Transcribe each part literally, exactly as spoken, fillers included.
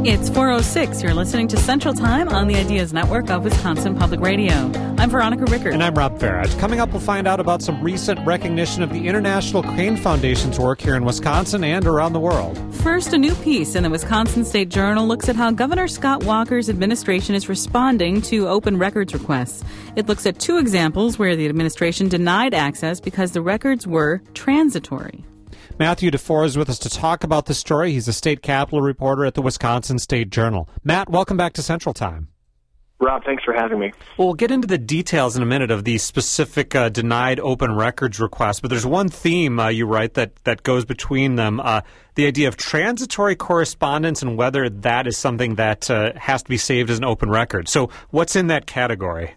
It's four oh six. You're listening to Central Time on the Ideas Network of Wisconsin Public Radio. I'm Veronica Rickert. And I'm Rob Farrett. Coming up, we'll find out about some recent recognition of the International Crane Foundation's work here in Wisconsin and around the world. First, a new piece in the Wisconsin State Journal looks at how Governor Scott Walker's administration is responding to open records requests. It looks at two examples where the administration denied access because the records were transitory. Matthew DeFore is with us to talk about the story. He's a state capitol reporter at the Wisconsin State Journal. Matt, welcome back to Central Time. Rob, thanks for having me. Well, we'll get into the details in a minute of the specific uh, denied open records requests, but there's one theme, uh, you write, that, that goes between them, uh, the idea of transitory correspondence and whether that is something that uh, has to be saved as an open record. So what's in that category?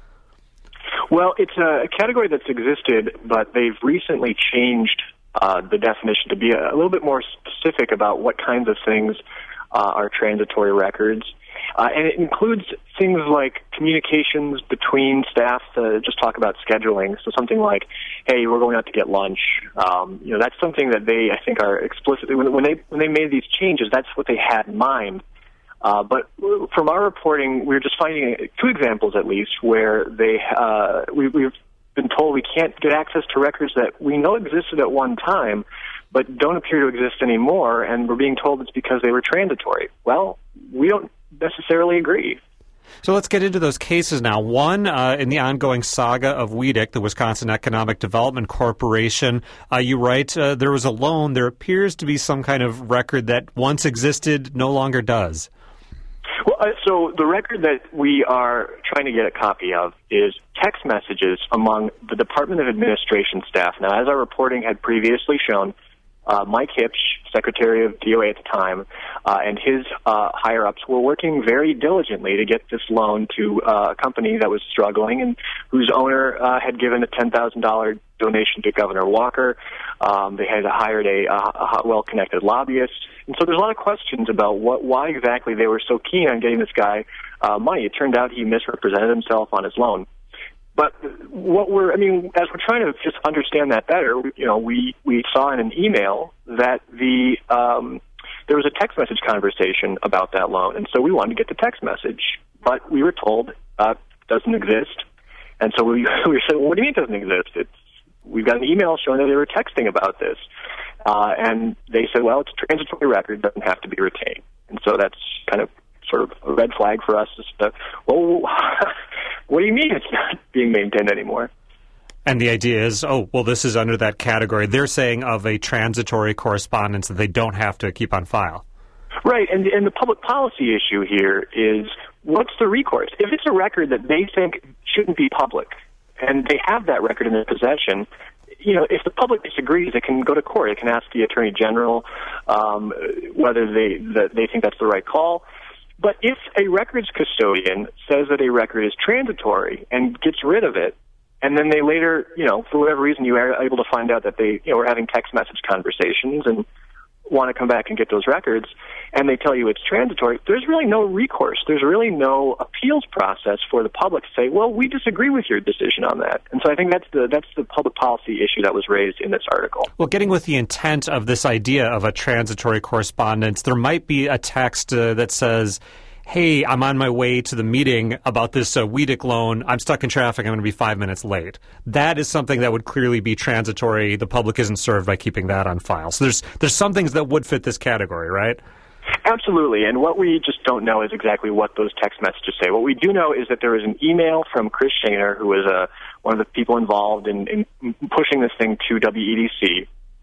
Well, it's a category that's existed, but they've recently changed Uh, the definition to be a, a little bit more specific about what kinds of things uh, are transitory records. Uh, and it includes things like communications between staff to just talk about scheduling. So something like, hey, we're going out to get lunch. Um, you know, that's something that they, I think, are explicitly, when, when they when they made these changes, that's what they had in mind. Uh, but from our reporting, we're just finding two examples, at least, where they uh, we, we've been told we can't get access to records that we know existed at one time but don't appear to exist anymore, and we're being told it's because they were transitory. Well, we don't necessarily agree. So let's get into those cases now. One, uh, in the ongoing saga of W E D C, the Wisconsin Economic Development Corporation, uh, you write uh, there was a loan. There appears to be some kind of record that once existed no longer does. Well, uh, so the record that we are trying to get a copy of is text messages among the Department of Administration staff. Now, as our reporting had previously shown, uh, Mike Hipsch, Secretary of D O A at the time, uh, and his uh, higher-ups were working very diligently to get this loan to uh, a company that was struggling and whose owner uh, had given a ten thousand dollars donation to Governor Walker. Um, they had hired a, a well-connected lobbyist. And so there's a lot of questions about what, why exactly they were so keen on getting this guy uh, money. It turned out he misrepresented himself on his loan. But what we're, I mean, as we're trying to just understand that better, you know, we, we saw in an email that the um, there was a text message conversation about that loan. And so we wanted to get the text message. But we were told uh, it doesn't exist. And so we, we said, well, what do you mean it doesn't exist? It's, we've got an email showing that they were texting about this. Uh, and they said, well, it's a transitory record, doesn't have to be retained. And so that's kind of sort of a red flag for us. To, well, what do you mean it's not being maintained anymore? And the idea is, oh, well, this is under that category. They're saying of a transitory correspondence that they don't have to keep on file. Right, and, and the public policy issue here is, what's the recourse? If it's a record that they think shouldn't be public, and they have that record in their possession, you know, if the public disagrees, it can go to court. It can ask the Attorney General um, whether they that they think that's the right call. But if a records custodian says that a record is transitory and gets rid of it, and then they later, you know, for whatever reason, you are able to find out that they, you know, were having text message conversations and want to come back and get those records, and they tell you it's transitory, there's really no recourse. There's really no appeals process for the public to say, well, we disagree with your decision on that. And so I think that's the that's the public policy issue that was raised in this article. Well, getting with the intent of this idea of a transitory correspondence, there might be a text uh, that says, hey, I'm on my way to the meeting about this uh, W E D C loan. I'm stuck in traffic. I'm going to be five minutes late. That is something that would clearly be transitory. The public isn't served by keeping that on file. So there's there's some things that would fit this category, right? Absolutely. And what we just don't know is exactly what those text messages say. What we do know is that there was an email from Chris Shaner, who was uh, one of the people involved in, in pushing this thing to W E D C.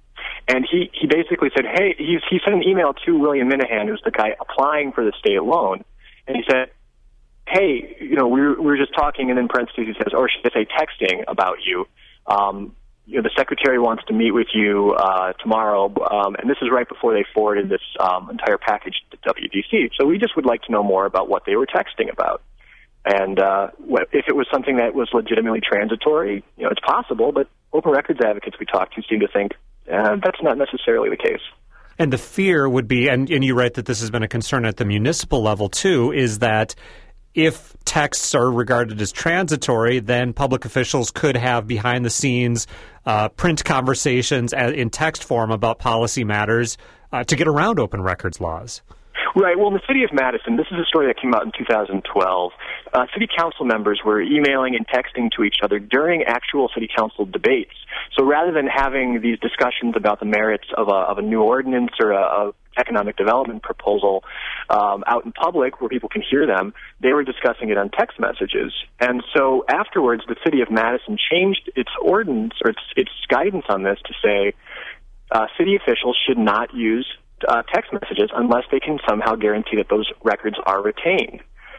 And he, he basically said, hey, he, he sent an email to William Minahan, who's the guy applying for the state loan. And he said, hey, you know, we were, we were just talking, and in parentheses he says, or should I say texting about you. Um, you know, the secretary wants to meet with you uh, tomorrow, um, and this is right before they forwarded this um, entire package to W D C. So we just would like to know more about what they were texting about. And uh, if it was something that was legitimately transitory, you know, it's possible, but open records advocates we talked to seem to think uh, that's not necessarily the case. And the fear would be, and, and you write that this has been a concern at the municipal level too, is that if texts are regarded as transitory, then public officials could have behind-the-scenes uh, print conversations in text form about policy matters uh, to get around open records laws. Right. Well, in the city of Madison, this is a story that came out in two thousand twelve. Uh, city council members were emailing and texting to each other during actual city council debates. So rather than having these discussions about the merits of a, of a new ordinance or a, a economic development proposal um, out in public where people can hear them, they were discussing it on text messages. And so afterwards, the city of Madison changed its ordinance or its, its guidance on this to say uh, city officials should not use Uh, text messages unless they can somehow guarantee that those records are retained.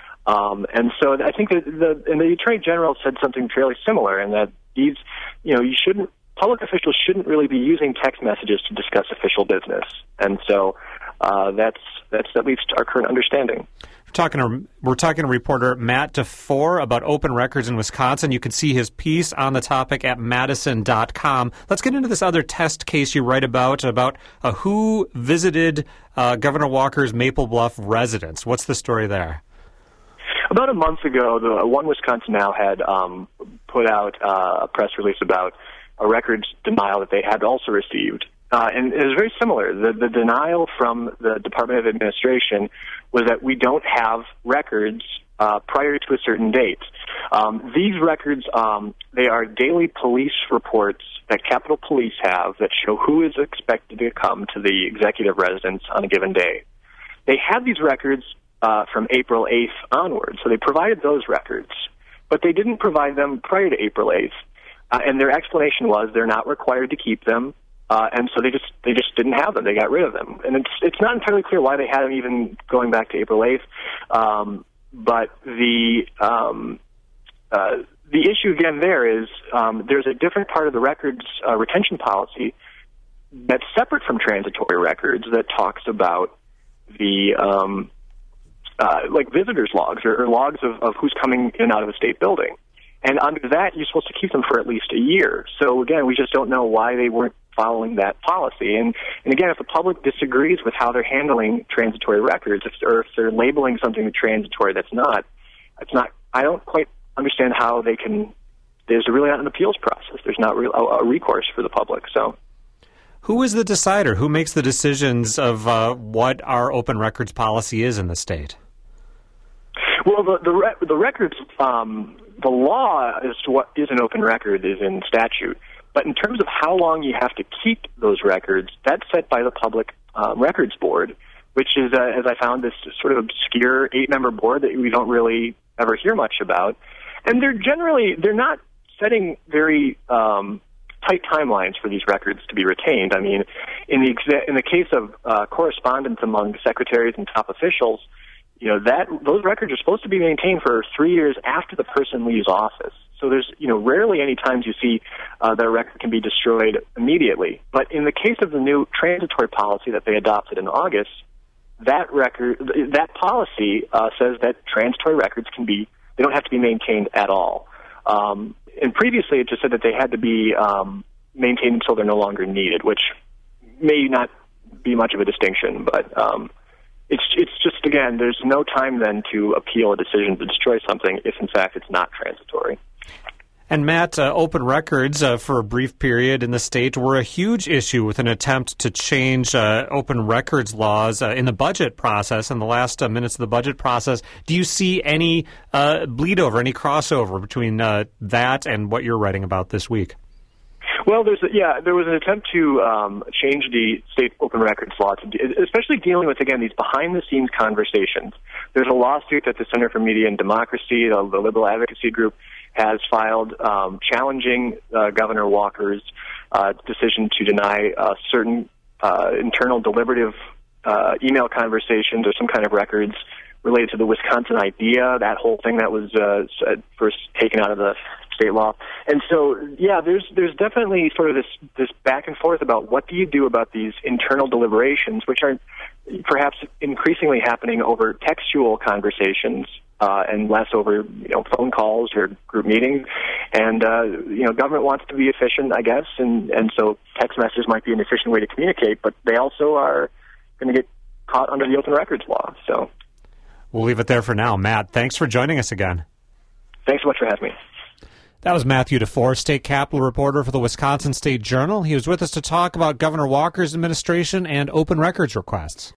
Um, and so I think that the, and the Attorney General said something fairly similar, in that these, you know, you shouldn't, public officials shouldn't really be using text messages to discuss official business. And so uh, that's that's at least our current understanding. We're talking to, we're talking to reporter Matt DeFore about open records in Wisconsin. You can see his piece on the topic at Madison dot com. Let's get into this other test case you write about, about uh, who visited uh, Governor Walker's Maple Bluff residence. What's the story there? About a month ago, the One Wisconsin Now had um, put out uh, a press release about a records denial that they had also received. Uh, and it was very similar. The, the denial from the Department of Administration was that we don't have records uh, prior to a certain date. Um, these records, um, they are daily police reports that Capitol Police have that show who is expected to come to the executive residence on a given day. They had these records uh, from April eighth onward, so they provided those records, but they didn't provide them prior to April eighth. Uh, and their explanation was they're not required to keep them. Uh, and so they just they just didn't have them. They got rid of them, and it's it's not entirely clear why they had them even going back to April eighth. Um, but the um, uh, the issue again there is um, there's a different part of the records uh, retention policy that's separate from transitory records that talks about the um, uh, like visitors logs or, or logs of, of who's coming in and out of a state building. And under that, you're supposed to keep them for at least a year. So again, we just don't know why they weren't following that policy. And, and again, if the public disagrees with how they're handling transitory records, if, or if they're labeling something transitory that's not, it's not, I don't quite understand how they can, there's really not an appeals process. There's not real, a, a recourse for the public. So, who is the decider? Who makes the decisions of uh, what our open records policy is in the state? Well, the the, re- the records, um, the law as to what is an open record is in statute. But in terms of how long you have to keep those records, that's set by the Public uh, Records Board, which is, uh, as I found, this sort of obscure eight-member board that we don't really ever hear much about. And they're generally, they're not setting very um, tight timelines for these records to be retained. I mean, in the exa- in the case of uh, correspondence among secretaries and top officials, you know, that those records are supposed to be maintained for three years after the person leaves office. So there's, you know, rarely any times you see uh, that a record can be destroyed immediately. But in the case of the new transitory policy that they adopted in August, that record, that policy uh, says that transitory records can be, they don't have to be maintained at all. Um, and previously it just said that they had to be um, maintained until they're no longer needed, which may not be much of a distinction, but um, it's it's just, again, there's no time then to appeal a decision to destroy something if, in fact, it's not transitory. And Matt, uh, open records uh, for a brief period in the state were a huge issue with an attempt to change uh, open records laws uh, in the budget process, in the last uh, minutes of the budget process. Do you see any uh, bleed over, any crossover between uh, that and what you're writing about this week? Well, there's a, yeah, there was an attempt to um, change the state open records law, to de- especially dealing with, again, these behind-the-scenes conversations. There's a lawsuit that the Center for Media and Democracy, the, the liberal advocacy group, has filed um, challenging uh, Governor Walker's uh, decision to deny uh, certain uh, internal deliberative uh, email conversations or some kind of records related to the Wisconsin idea, that whole thing that was uh, first taken out of the state law. And so, yeah, there's there's definitely sort of this, this back and forth about what do you do about these internal deliberations, which are perhaps increasingly happening over textual conversations uh, and less over, you know, phone calls or group meetings. And, uh, you know, government wants to be efficient, I guess, and, and so text messages might be an efficient way to communicate, but they also are going to get caught under the open records law. So we'll leave it there for now. Matt, thanks for joining us again. Thanks so much for having me. That was Matthew DeFore, state capitol reporter for the Wisconsin State Journal. He was with us to talk about Governor Walker's administration and open records requests.